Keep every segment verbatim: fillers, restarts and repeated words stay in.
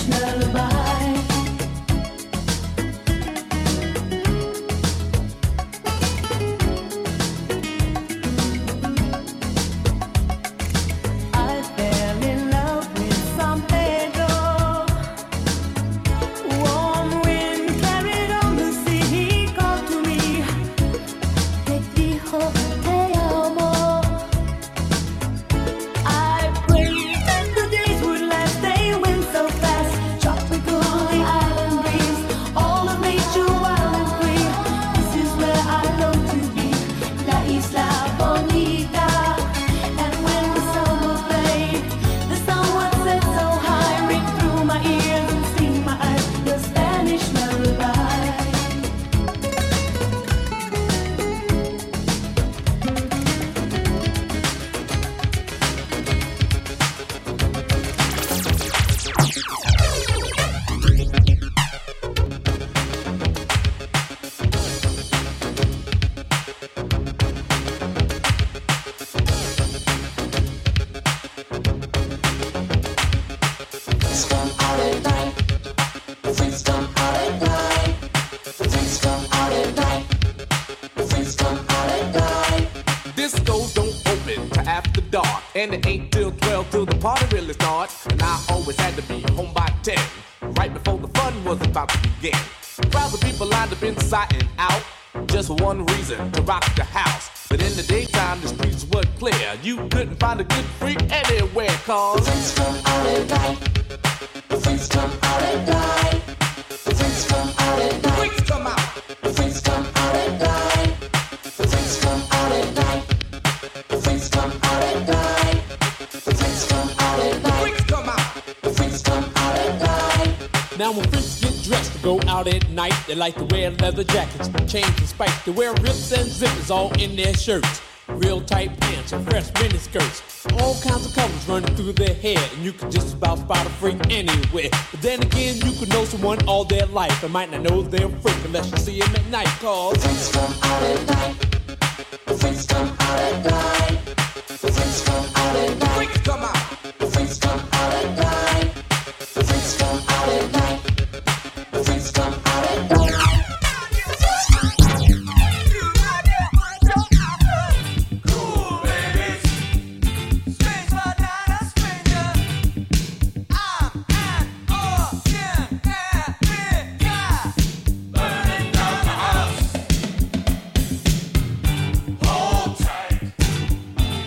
And it ain't till twelve till the party really starts. And I always had to be home by ten, right before the fun was about to begin. Crowds of people lined up inside and out, just for one reason, to rock the house. But in the daytime, the streets were clear. You couldn't find a good freak anywhere, cause the freaks come out at night. The freaks come out at night. The freaks come out at night. Freaks come out. The freaks come out at night. The freaks come out at night. The freaks come out at night. Now when freaks get dressed to go out at night, they like to wear leather jackets, chains and spikes. They wear rips and zippers all in their shirts, real tight pants and fresh mini skirts. All kinds of colors running through their hair, and you can just about spot a freak anywhere. But then again, you could know someone all their life and might not know they're a freak unless you see them at night. Cause the freaks come out at night. The freaks come out at night. The freaks come out at night. Freaks come out. The freaks come out at night. The freaks come out at night. The freaks come out at night. Cool babies, strange but not a stranger. I'm an Ocean Africa, burning down the house. Hold tight.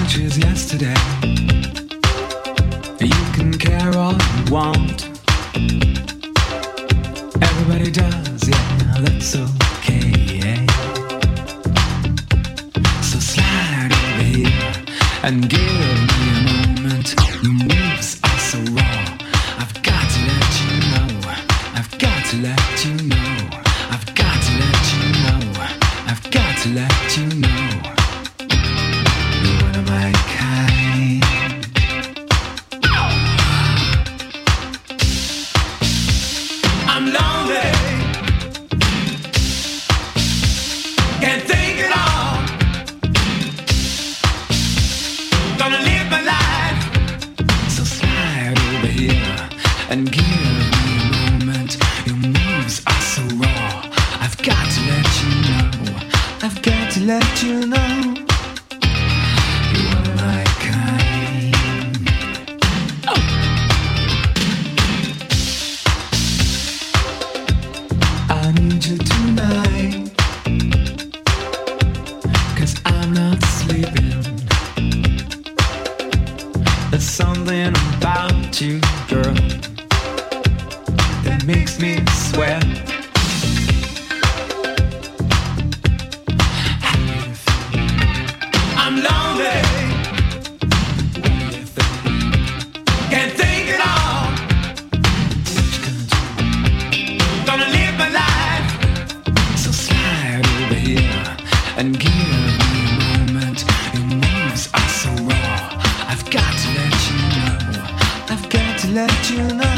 much as yesterday. You can care all you want. Everybody does, yeah, that's okay. So slide over here and give me a moment. Your moves are so raw. I've got to let you know. I've got to let you know. I've got to let you know. I've got to let you know. You're one of my kind. I'm lonely. Can't think at all. Gonna live my life. So slide over here and give me a moment. Your moves are so raw. I've got to let you know. I've got to let you know. You are my kind. Oh. I need you tonight, 'cause I'm not sleeping. There's something about you, girl, that makes me sweat. I'm lonely. Can't think at all. Gonna live my life. So slide over here and give me a moment. Your moves are so raw. I've got to let you know. I've got to let you know.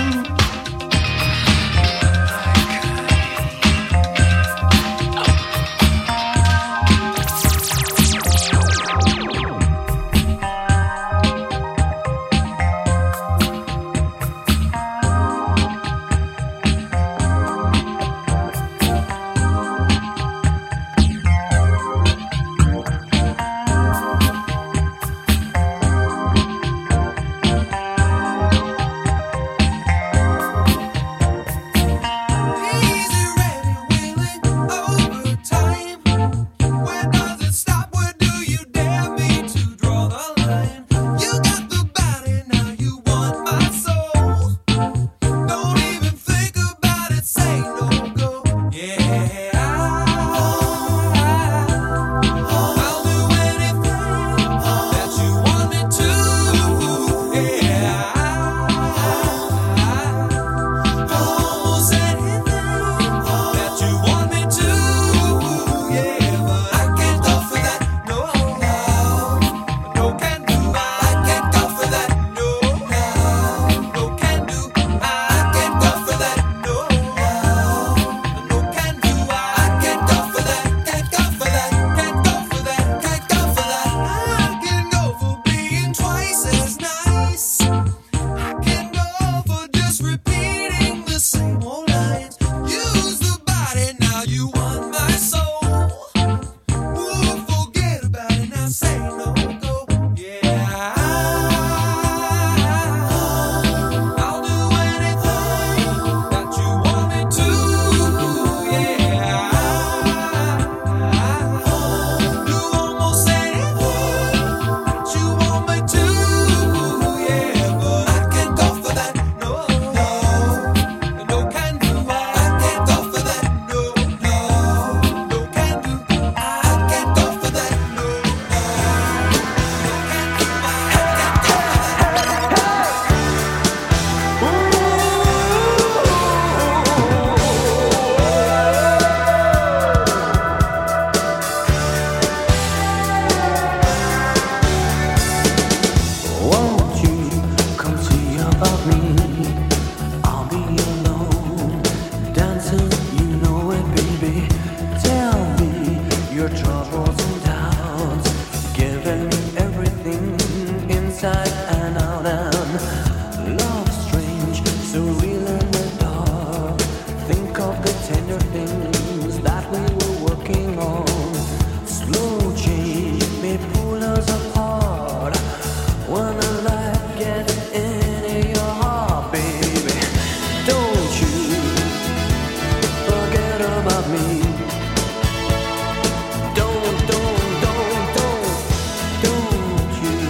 Don't, don't, don't, don't, don't you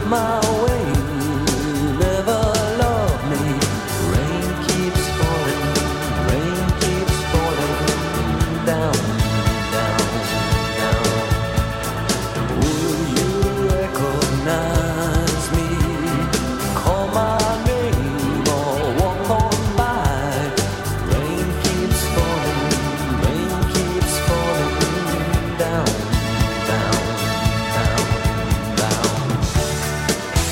my way, never love me. Rain keeps falling, rain keeps falling down, down, down. Will you recognize me? Call my name or walk on by. Rain keeps falling, rain keeps falling down, down, down, down.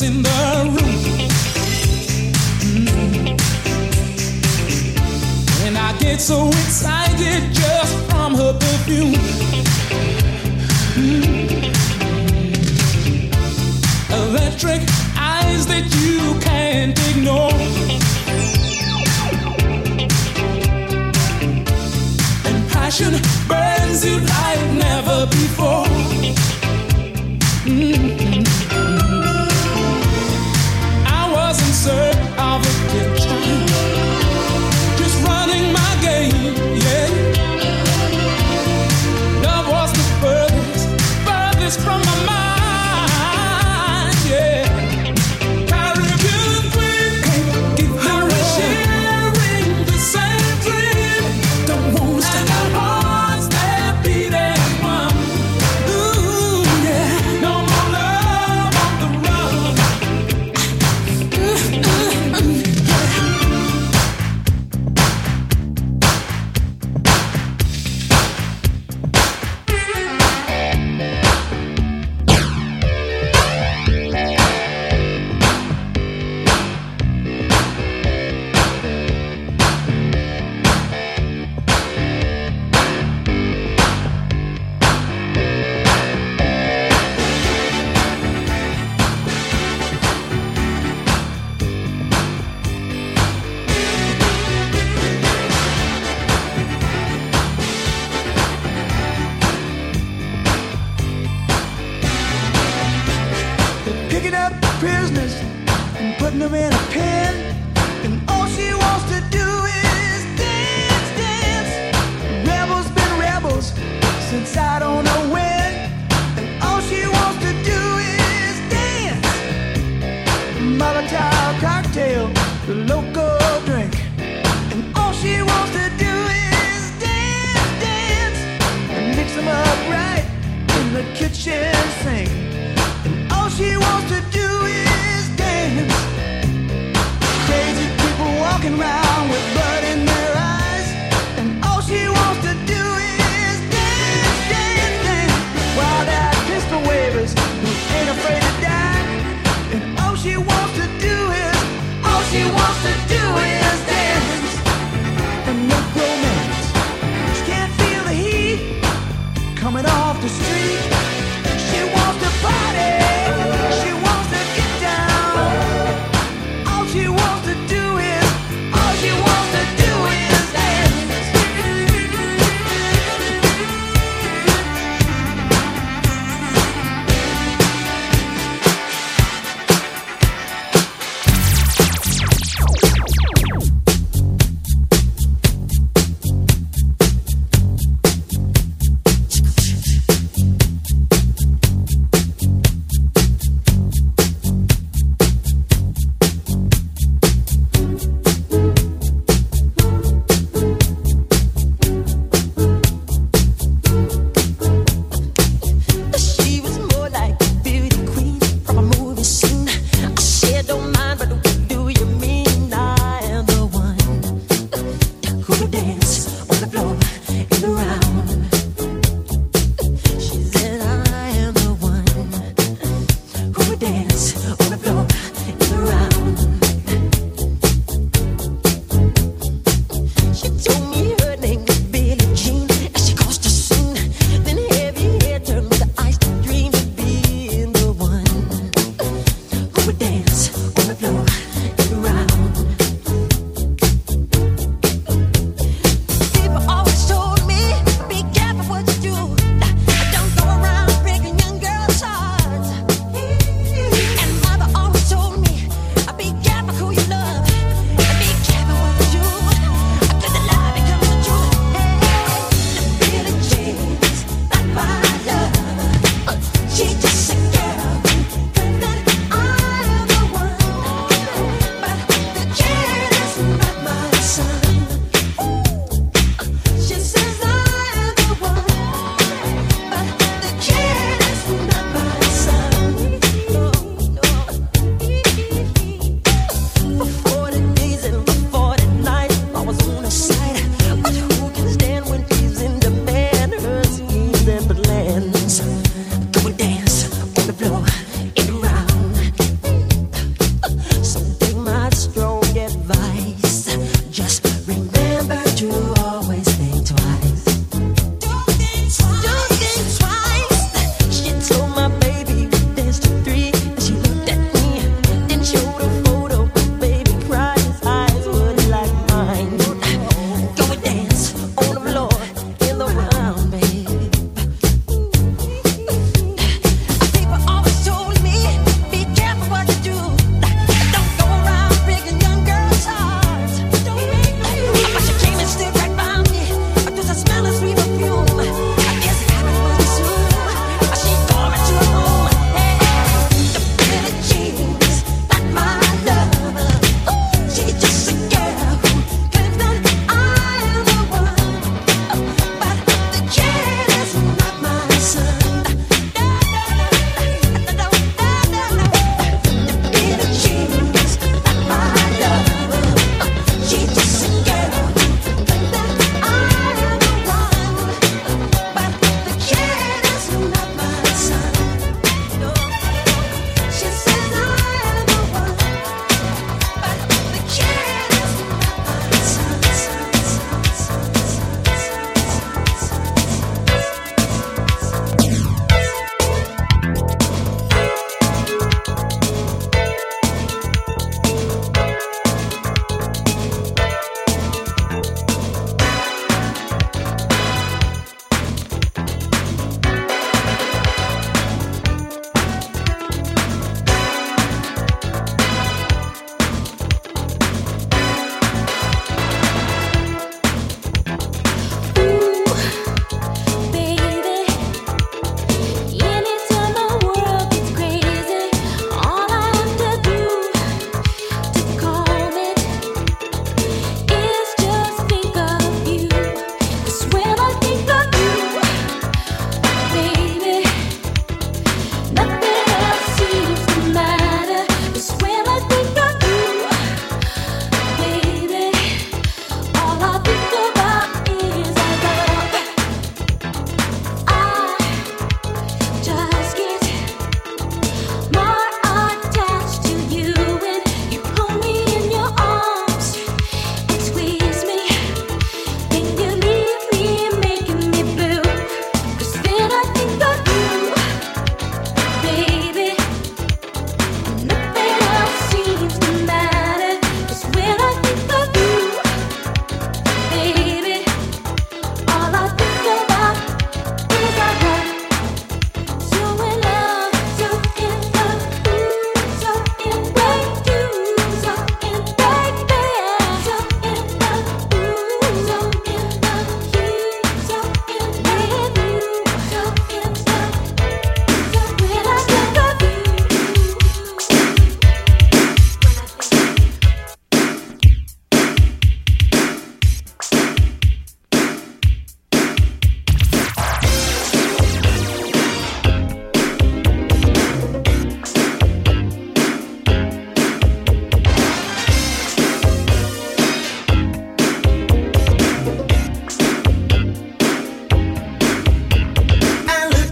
in the room. Mm. And I get so excited just from her perfume. Mm. Electric eyes that you can't ignore. And passion burns you like never before. Mm-hmm. I was in search of a kitchen, just running my game, yeah. Love was the furthest, furthest from my mind, yeah. Caribbean queen, can't get the we're sharing the same dream. Don't want to stop our hearts that beat as one. Ooh, yeah. No more love on the run. Ooh, ooh, ooh, yeah. Picking up prisoners and putting them in a pen, and all she wants to do is dance, dance. Rebels been rebels since I don't know when, and all she wants to do is dance. Molotov cocktail, the local drink, and all she wants to do is dance, dance, and mix them up right in the kitchen sink. All she wants to do is dance. Crazy people walking around with blood in their eyes, and all she wants to do is dance, dance, dance. While that pistol wavers who ain't afraid to die, and all she wants to do is, all she wants to do is dance. And no romance, she can't feel the heat coming off the street. She wants to party. She wants to get down. All she wants to do is, all she wants to do is dance.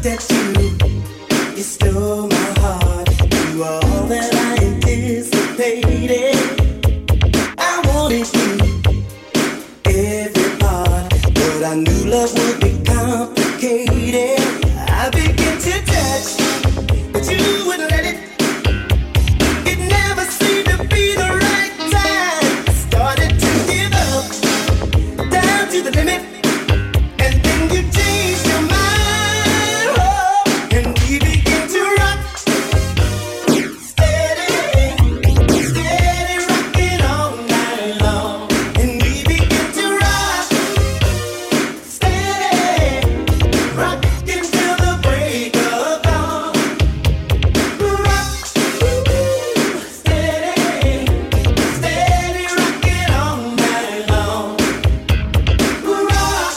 looked at you, you stole my heart. You were all that I anticipated. I wanted you, every part, but I knew love would be complicated. I began to touch, but you wouldn't let it. It never seemed to be the right time. I started to give up, down to the limit. And then you changed your mind, oh, and we began to rock. Steady, steady rocking all night long. And we began to rock. Steady, rocking till the break of dawn. Rock, steady, steady rocking all night long. Rock,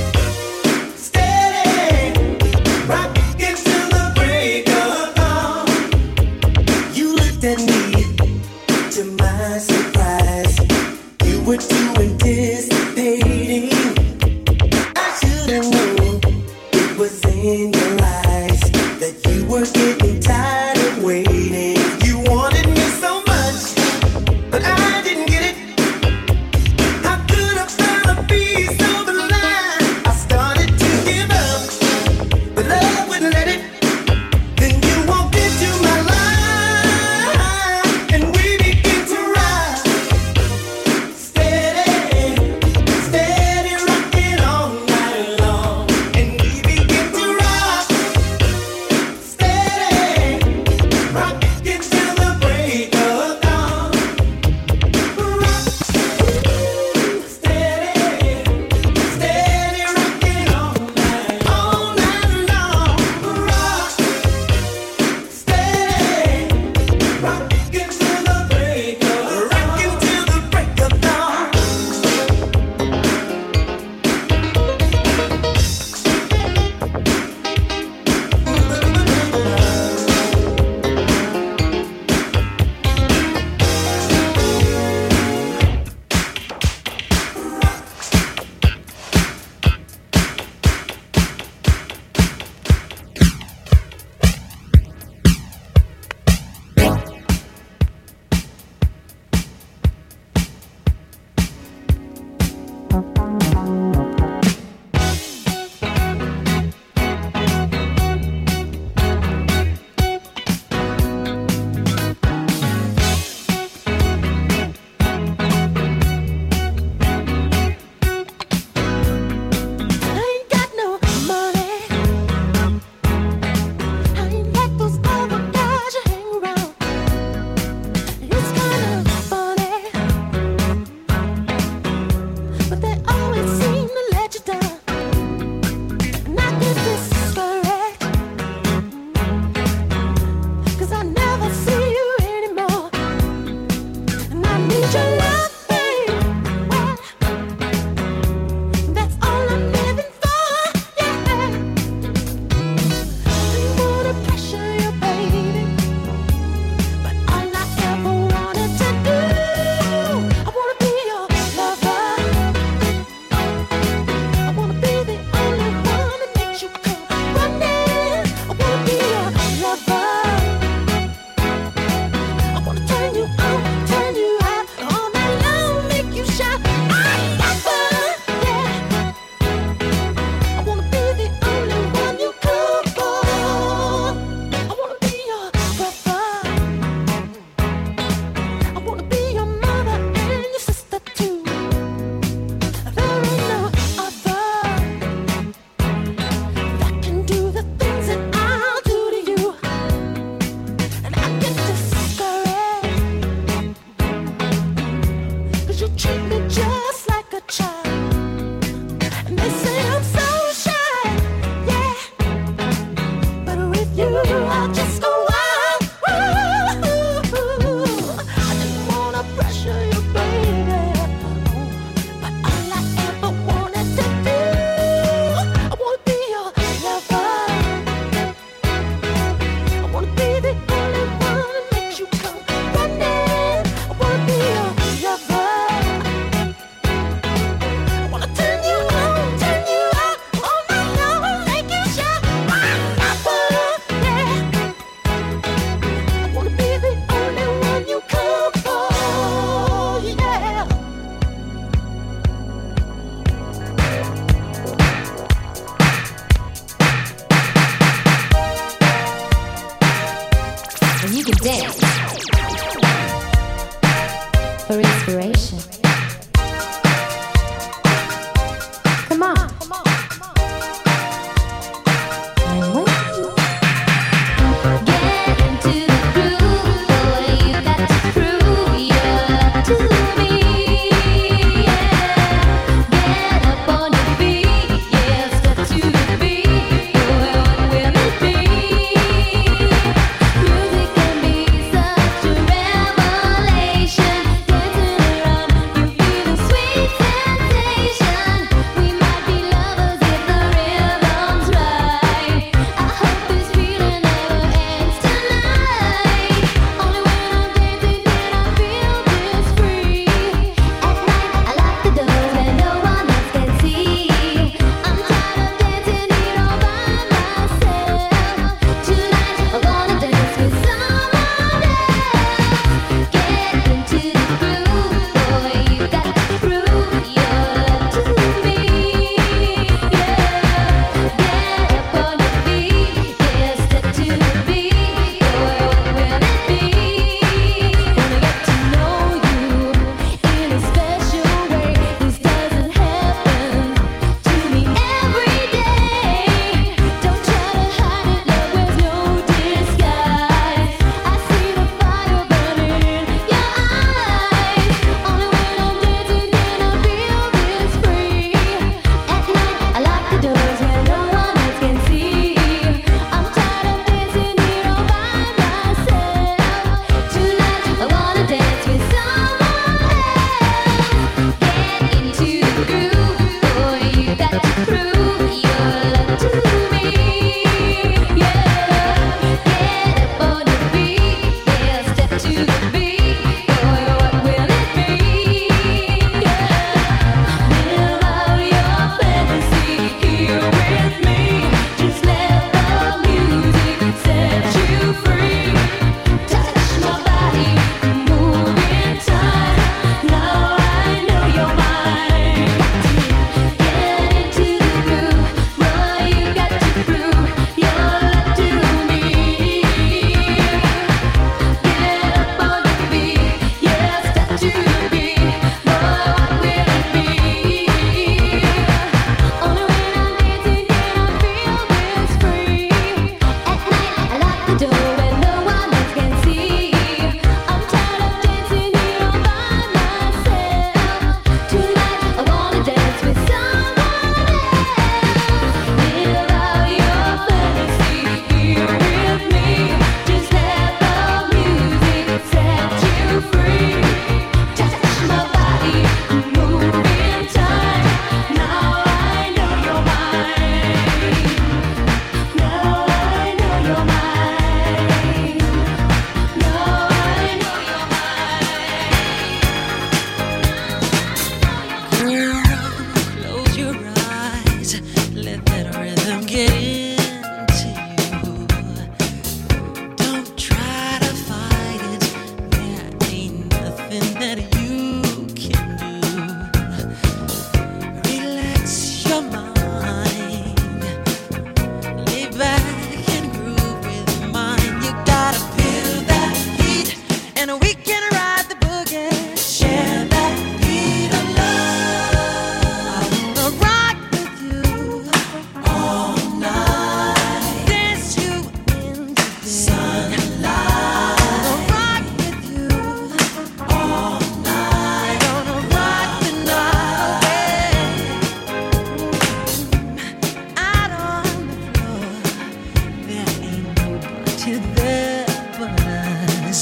steady, rocking till the break of dawn. You looked at me, to my surprise. You were too anticipating. I should have known it was in your eyes that you were getting tired of waiting. You wanted me so much, but I didn't get it. How could I find a piece of the line? I started to give up, but love wouldn't let it. Then you walked into my life, and we began to ride. Steady, steady rocking all night long. And we began to rock. Steady, dance for inspiration. Come on. I'm waiting. Get into the groove, boy. You got to prove your love to me. Yeah. Get up on your feet, yeah. Step to the beat, boy. What will it be? Music can be such a revelation. Dancing around, you feel the sweet sensation. We might be lovers if the rhythm's right. I hope this feeling never ends tonight. Only when I'm dancing can I feel this free. At night I lock the doors where no one else can see. I'm tired of dancing here all by myself. Tonight I wanna dance with someone else. Get into the groove, boy. You got to prove your love to me. Yeah. Get up on your feet, yeah. Step to the beat, boy. What will it be? Wanna get to know you in a special way. This doesn't happen to me every day. Don't try to hide it, love wears no disguise. I see the fire burning in your eyes. Only when I'm dancing can I feel this free. At night I lock the doors where no one else can see. I'm tired of dancing here all by myself. Tonight I wanna dance with someone else. Get into the groove, boy. You got to prove your love to me. Yeah. Get up on your feet, yeah. Step to the beat, boy. What will it be? Yeah. Live out your fantasy here with me. Just let the music set you free. Touch my body, move in time. Now I know you're mine. Get into the groove, boy. You got to prove your love to me. Get up on your feet, yeah. Step to the beat, boy. What will it be? Only when I'm dancing can I feel this free. At night I lock the door where no one else can see. I'm tired of dancing here all by myself. Tonight I wanna dance with someone else. Live out your fantasy here with me. Just let the music set you free. Touch my body, move in time. Now I know you're mine. Now I know you're mine. Now I know you're Girl, close your eyes. Let that rhythm get into you. Don't try to fight it. There ain't nothing that you can do. Relax your mind. Lay back and groove with mine. You gotta feel that heat, and we can ride the boogie. Share that beat of love. I wanna rock with you all night. Dance you into the sunlight. Wanna rock with you all night. Gonna rock the night away. Out on the floor, there ain't nobody there but us.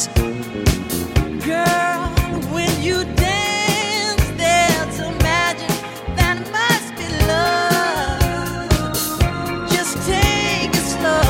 Girl, when you dance, there's a magic that must be love. Just take it slow,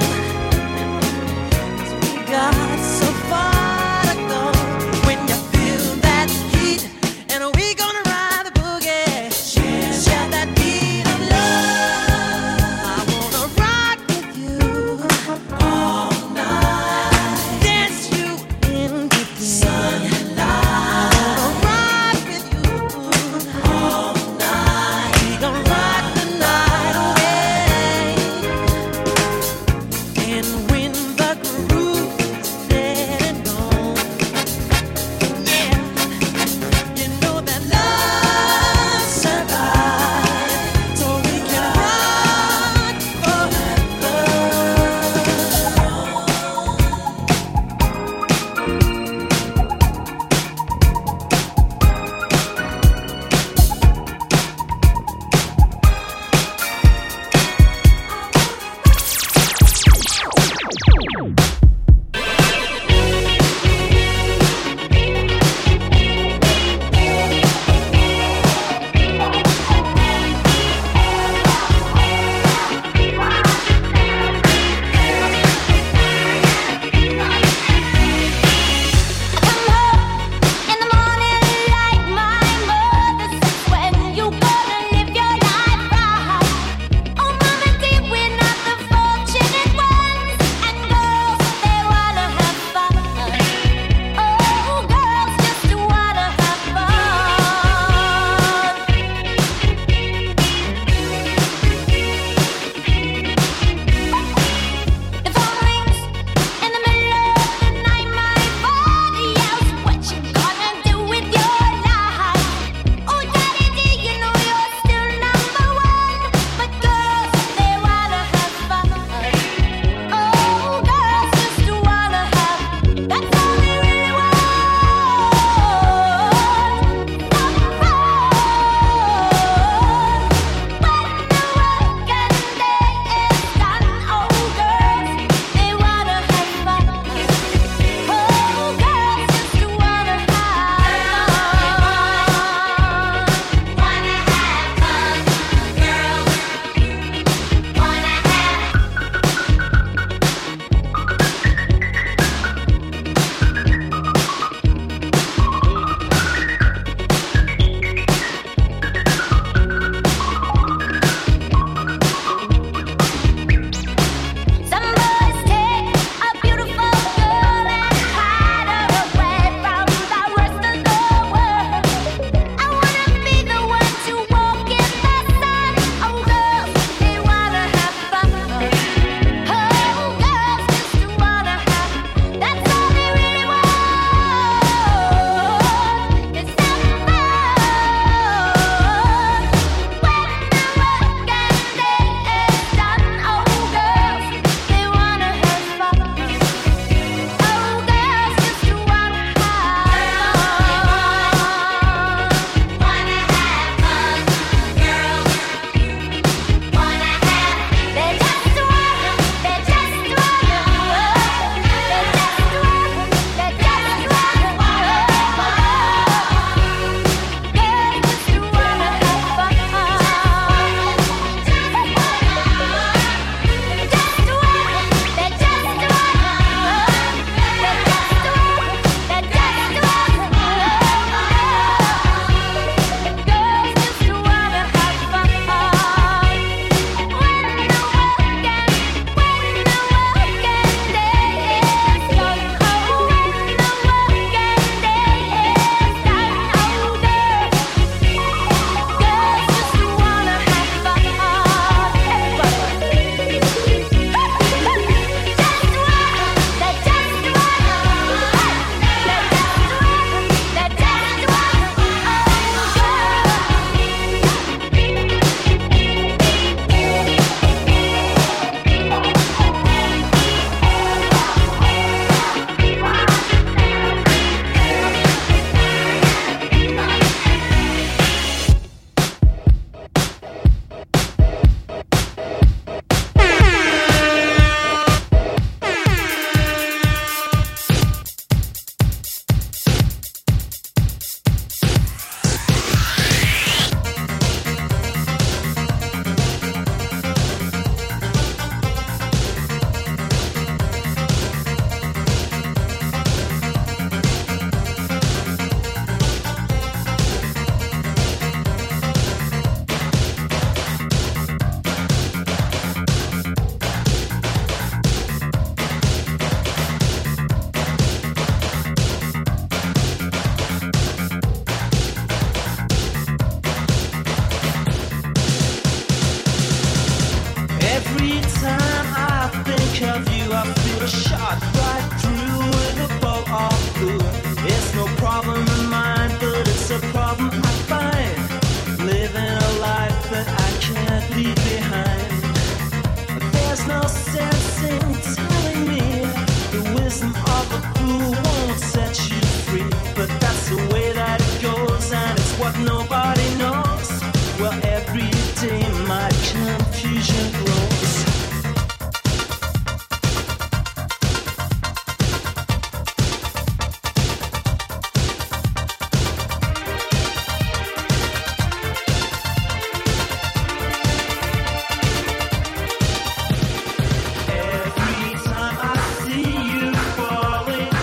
'cause we got so far to go. When you feel that heat, and we gonna ride the boogie. Share, share that beat of love. I wanna rock with you all night. Dance you into the sunlight. I wanna rock with you all night. We gon' rock the night away. And when the groove is there, sensing, telling me the wisdom of a fool won't set you free. But that's the way that it goes, and it's what nobody knows. Well, every day my confusion grows. Every time I see you falling,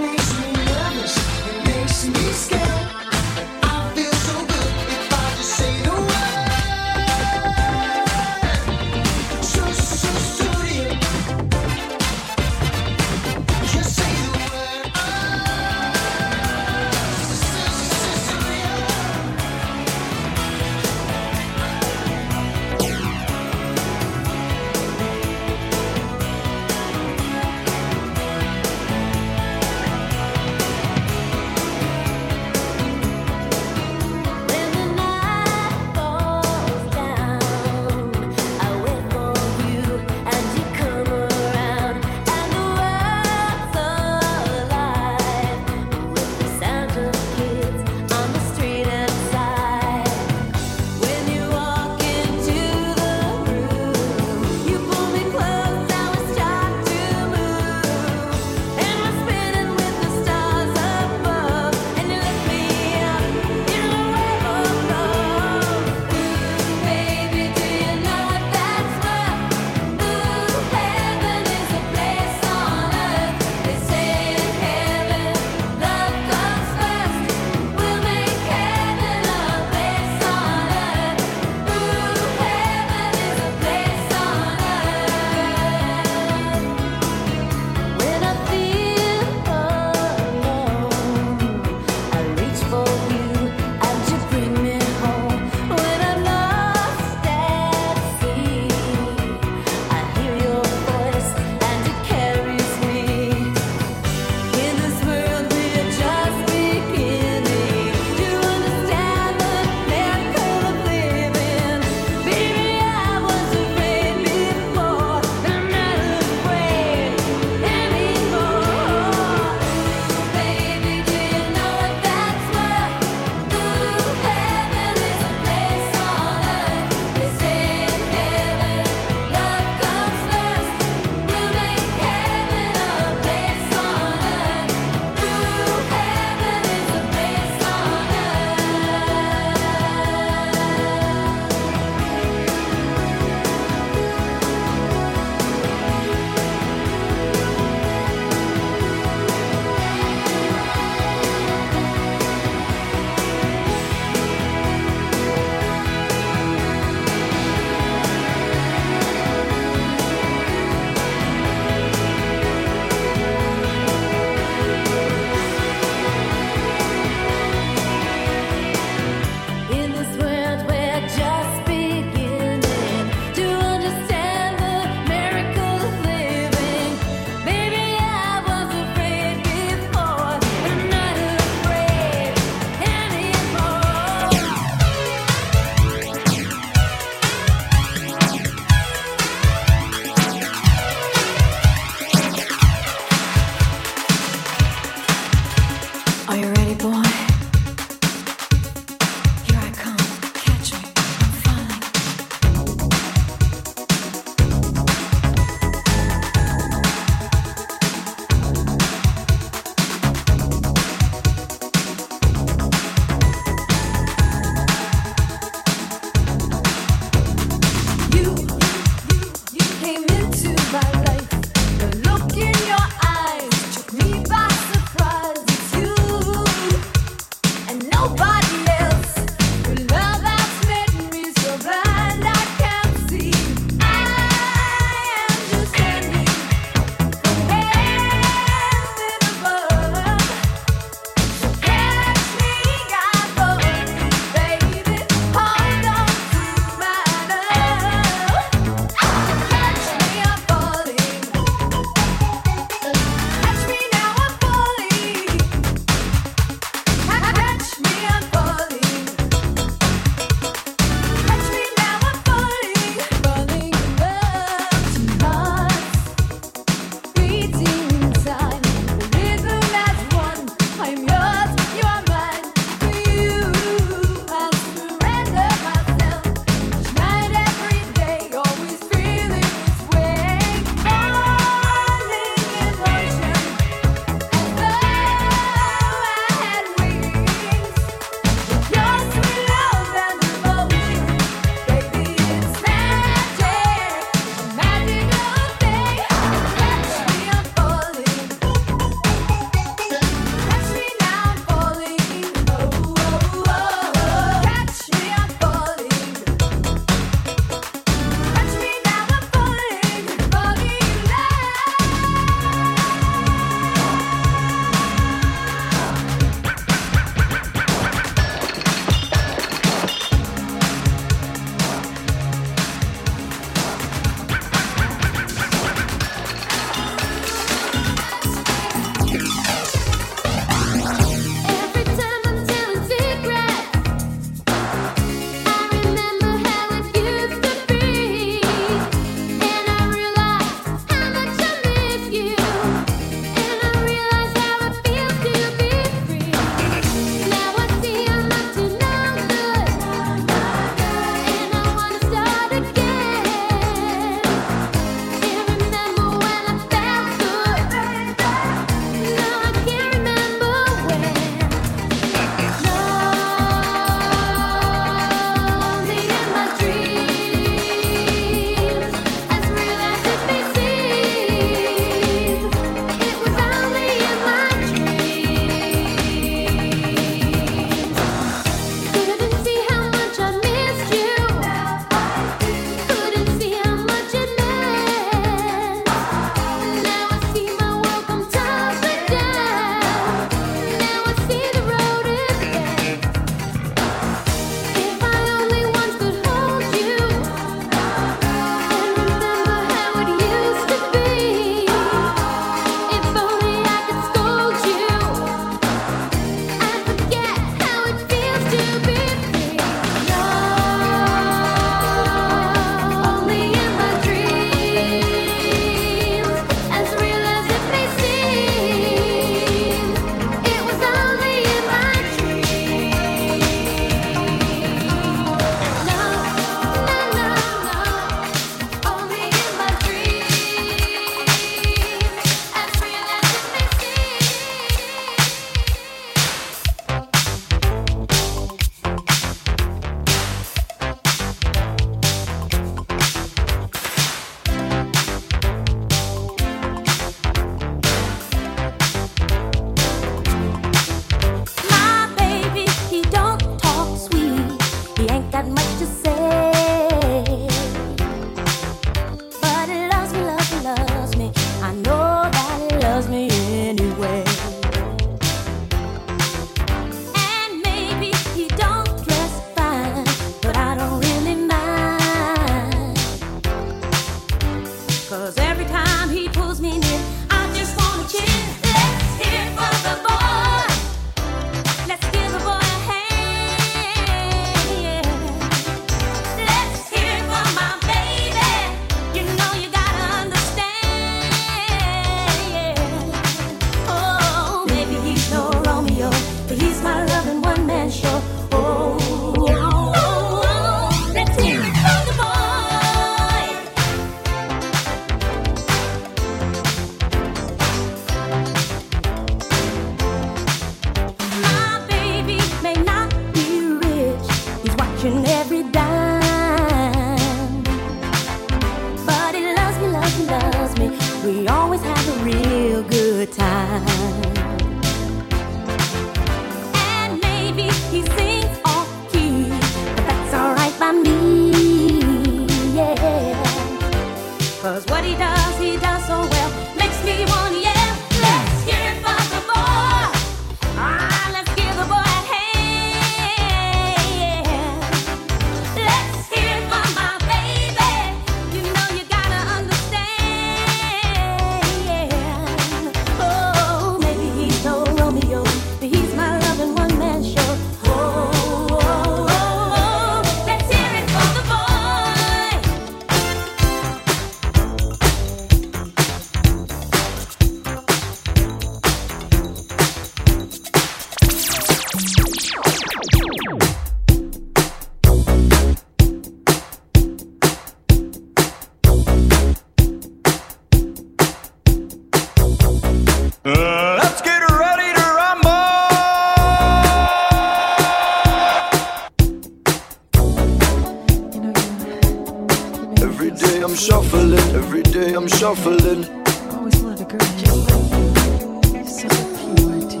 day I'm shuffling. Always wanted a girl just like you. So purity.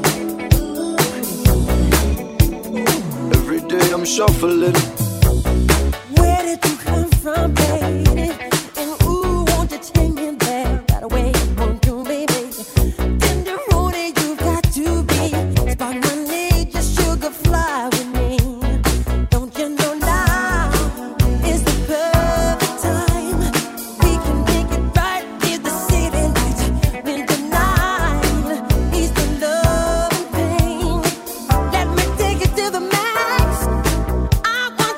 Every day I'm shuffling. Where did you come from, baby? And ooh, won't you take me there? Right away, won't you, baby? Tenderoni, you got to be. Spark my need, just sugar fly with me. Don't you know now is the perfect time? We can make it right. Is the city lights, winter night, is the love and pain. Let me take it to the max. I want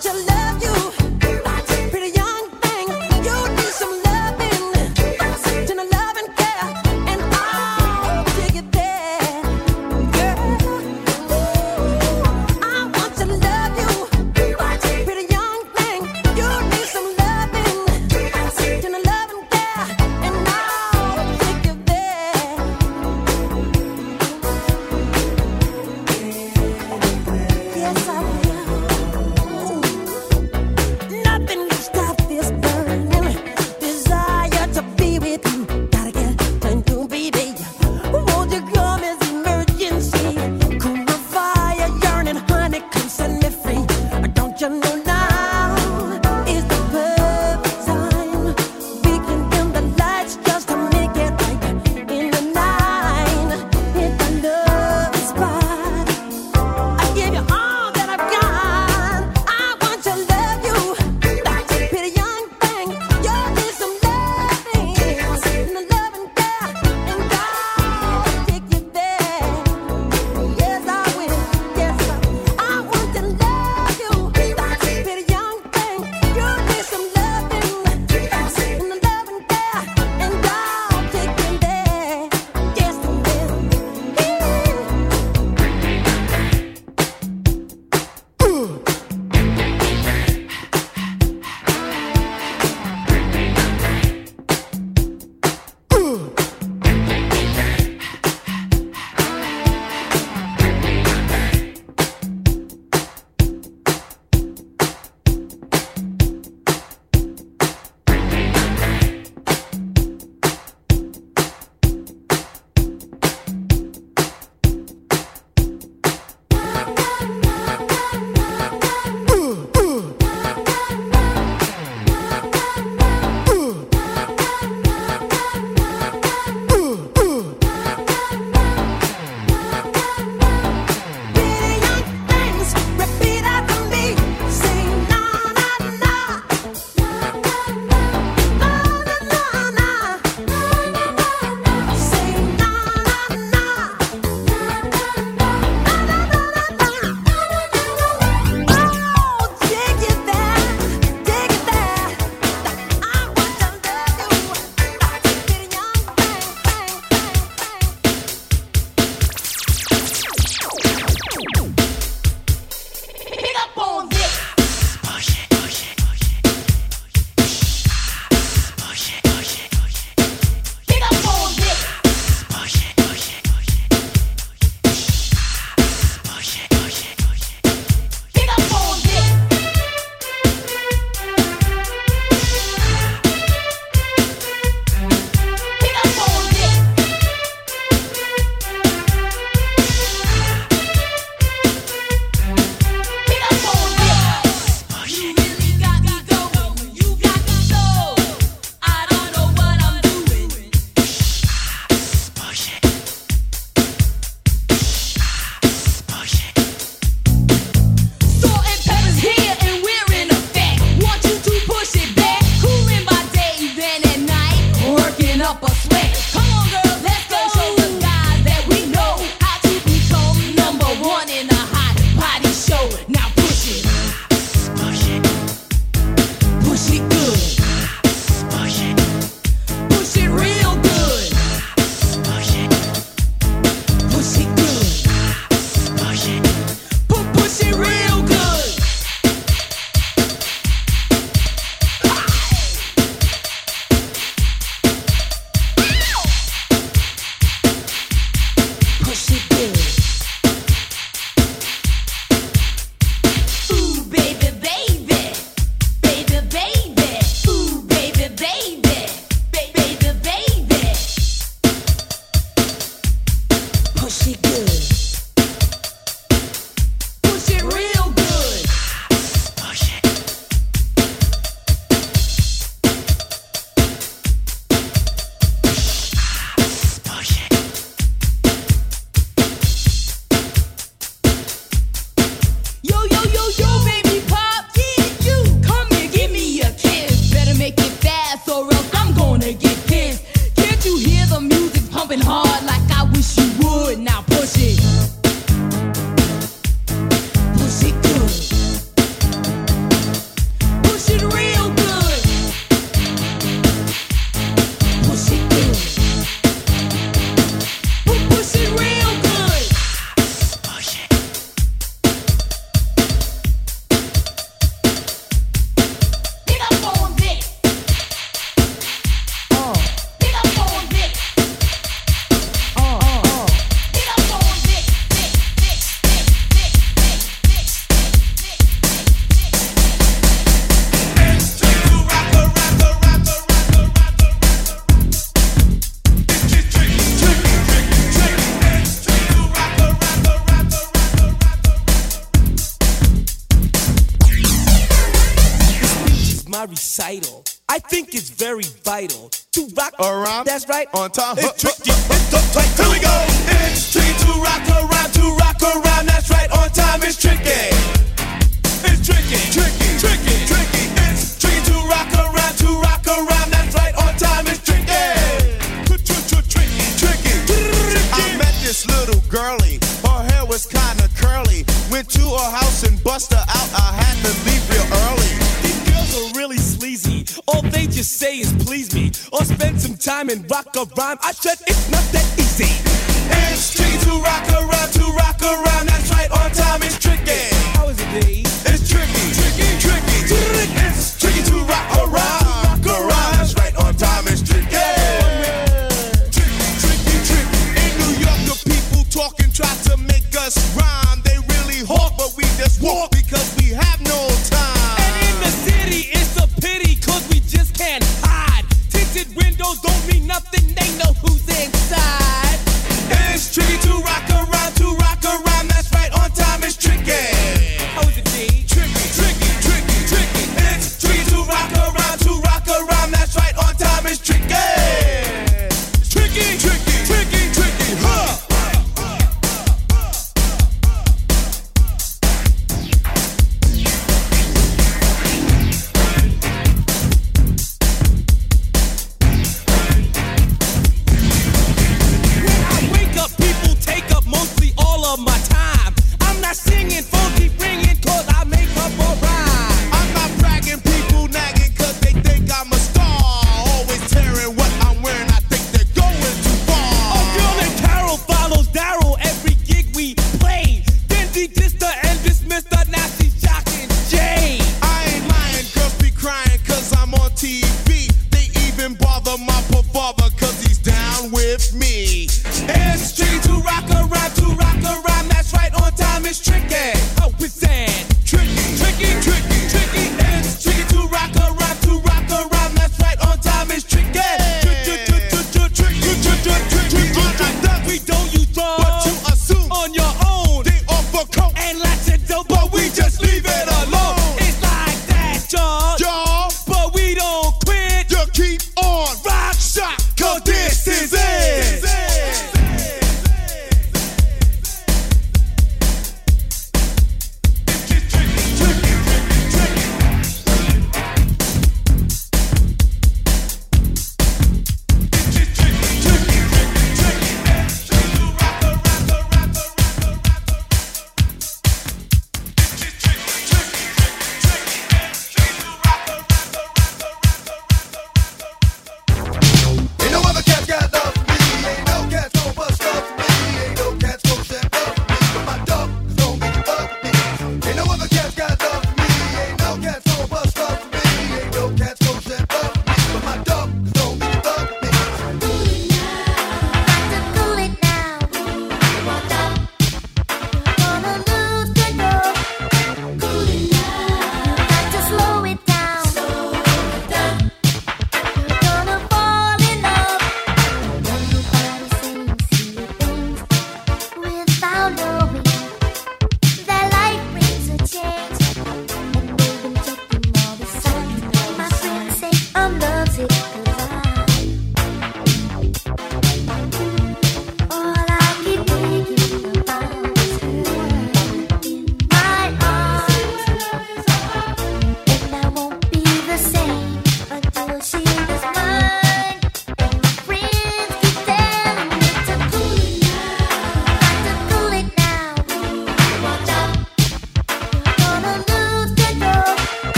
recital. I think it's very vital to rock around. That's right. On time. It's tricky. It's the tight. Here we go. It's tricky to rock around, to rock around. That's right. On time. It's tricky. It's tricky. Tricky. Tricky. Tricky. It's tricky to rock around, to rock around. That's right. On time. It's tricky. Tricky. Tricky. I met this little girlie. Her hair was kinda curly. Went to her house and bust her out. I had to leave real early. These girls are really sleazy. All they just say is please me or spend some time and rock a rhyme. I said it's not that easy. It's tricky to rock around, to rock around. That's right, on time it's tricky. How is it, Dave? It's tricky, tricky, tricky. It's tricky to rock around, rock around. That's right, on time it's tricky. Tricky, tricky, tricky. In New York, the people talking try to make us rhyme. They really hawk, but we just walk because we have no time. And in the city, it's a pity, cause we just can't hide. Tinted windows don't mean nothing, they know who's inside. It's tricky to rock around.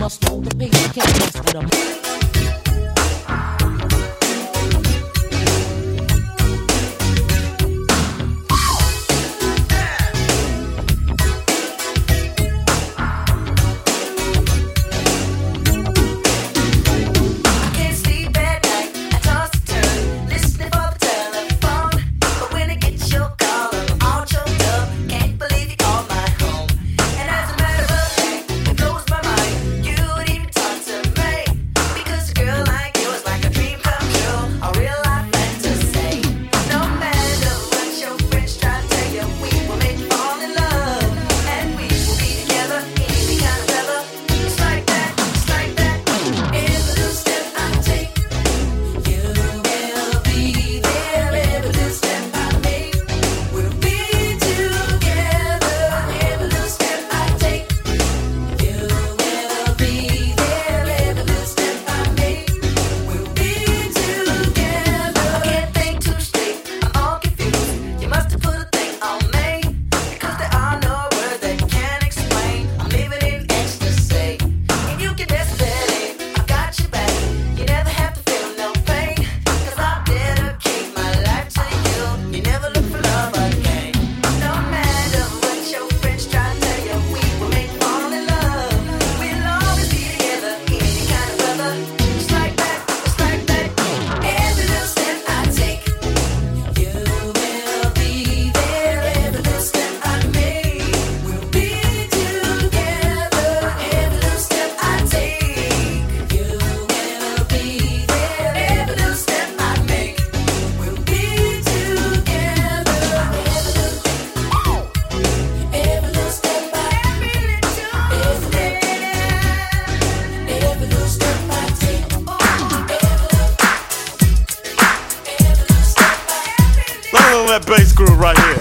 I'll slow the pace, you can't mess with 'em. That bass groove right here.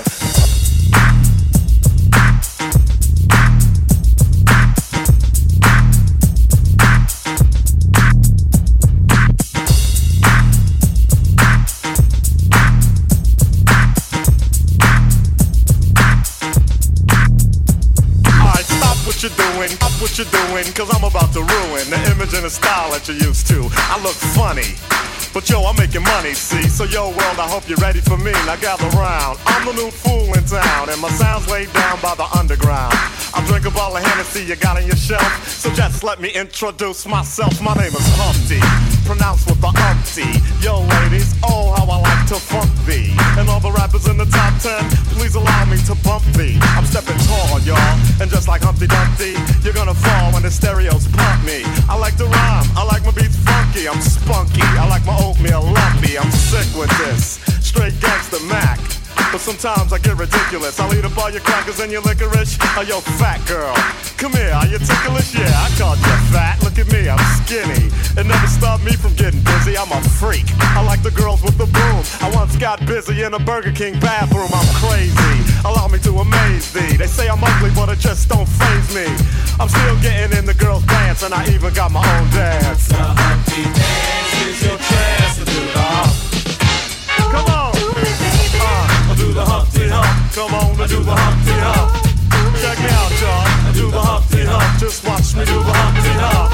Alright, stop what you're doing, stop what you're doing, cause I'm about to ruin the image and the style that you're used to. I look funny, but yo, I'm making money, see? So yo, world, I hope you're ready for me. Now gather round. I'm the new fool in town, and my sound's laid down by the underground. I drink a bottle of Hennessy you got on your shelf, so just let me introduce myself. My name is Humpty, pronounced with the umpty. Yo, ladies, oh, how I like to funk thee. And all the rappers in the top ten, please allow me to bump thee. I'm stepping tall, y'all, and just like Humpty Dumpty, you're gonna fall when the stereos pump me. I like to rhyme, I like my beats funky, I'm spunky, I like my oatmeal lumpy, I'm sick with this, straight gangsta Mac. But sometimes I get ridiculous. I'll eat up all your crackers and your licorice. Oh, yo, fat girl, come here, are you ticklish? Yeah, I called you fat, look at me, I'm skinny. It never stopped me from getting busy, I'm a freak. I like the girls with the boom. I once got busy in a Burger King bathroom, I'm crazy. Allow me to amaze thee. They say I'm ugly, but it just don't faze me. I'm still getting in the girls' dance, and I even got my own dance. The Humpty Dance is your chance to do the hump. Come on, uh, do the Humpty Hump. Come on, and do the Humpty Hump. Check me out, y'all. Do the Humpty Hump. Just watch me do the Humpty Hump.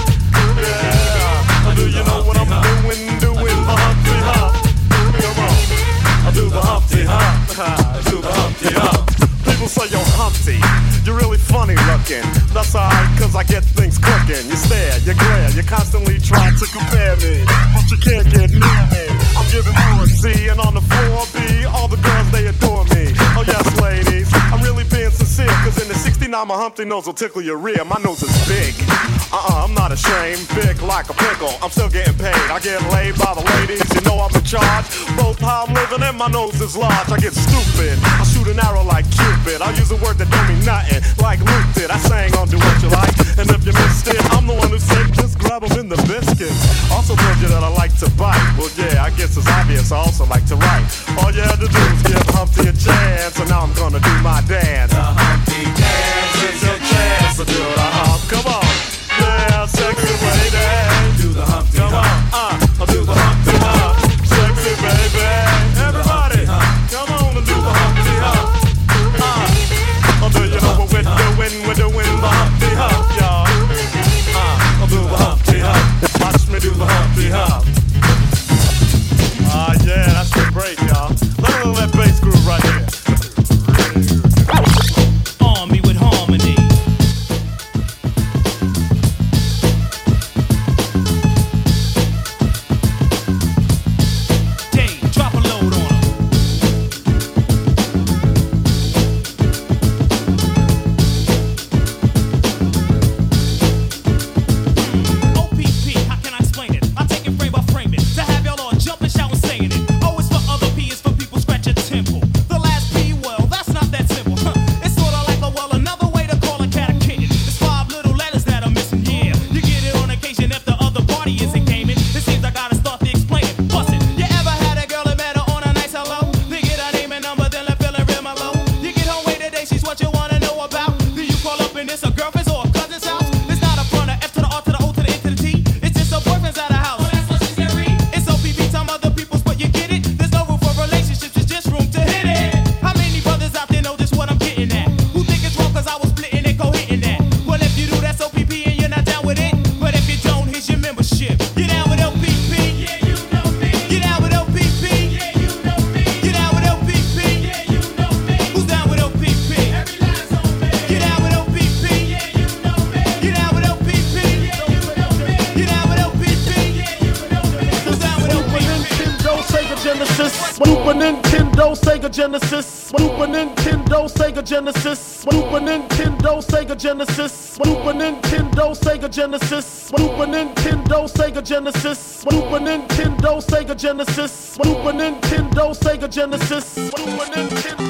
Yeah, do you know what I'm doing? Doing the Humpty Hump. Come on, I do the Humpty Hump. Do the Humpty Hump. People say you're Humpty, you're really funny looking. That's alright, cause I get things cooking. You stare, you glare, you constantly try to compare me, but you can't get near me. I'm giving more C, and on the floor B, all the girls, they adore me. Oh yes, ladies, I'm really being sincere, cause in the sixty-nine, my Humpty nose will tickle your rear. My nose is big, uh-uh, I'm not ashamed. Big like a pickle, I'm still getting paid. I get laid by the ladies, you know I'm in charge. Both how I'm living and my nose is large. I get stupid, I shoot an arrow like Cupid. I use a word that don't mean nothing, like Luke did. I sang on Do What You Like, and if you missed it, I'm the one who said just grab them in the biscuits. Also told you that I like to bite. Well yeah, I guess it's obvious I also like to write. All you had to do was give Humpty a chance, and now I'm gonna do my dance. The Humpty Dance is your chance to do the hump. Come on, yeah, sexy lady. Do the Humpty Come on, uh, I'll do the Humpty Hump. Sexy baby, everybody, come on and do the Humpty Hump. Uh, oh, do you know what we're doing? We're doing the Humpty Hump, y'all. Uh, I'll miss a girlfriend's or a cousin's house. It's not a front, a F to the R to the O to the N to the T. It's just a boyfriend's at a house. Oh, that's what she said, Reed. It's O P P, time other people's, but you get it. There's no room for relationships, it's just room to hit it. How many brothers out there know just what I'm getting at? Who think it's wrong cause I was splitting and co-hitting that? Well, if you do, that's O P P and you're not down with it. But if you don't, here's your membership. You're down with L P P. Yeah, you know me. You're down with L P P. Yeah, you know me. You're down with L P P. Yeah, you know me. Who's down with L P P? Every line's on me. You're down with L P P. Yeah, you know me. You're down with L P P. Yeah, you know me. You're down with L P P. Yeah, you know me. Who's down with L P P? Nintendo, Sega Genesis. Super Nintendo, Sega Genesis. Super Nintendo, Sega Genesis. Super Nintendo, Sega Genesis. Super Nintendo, Sega Genesis. Super Nintendo, Sega Genesis. Super Nintendo, Sega Genesis. Super Nintendo, Sega Genesis. Super Nintendo.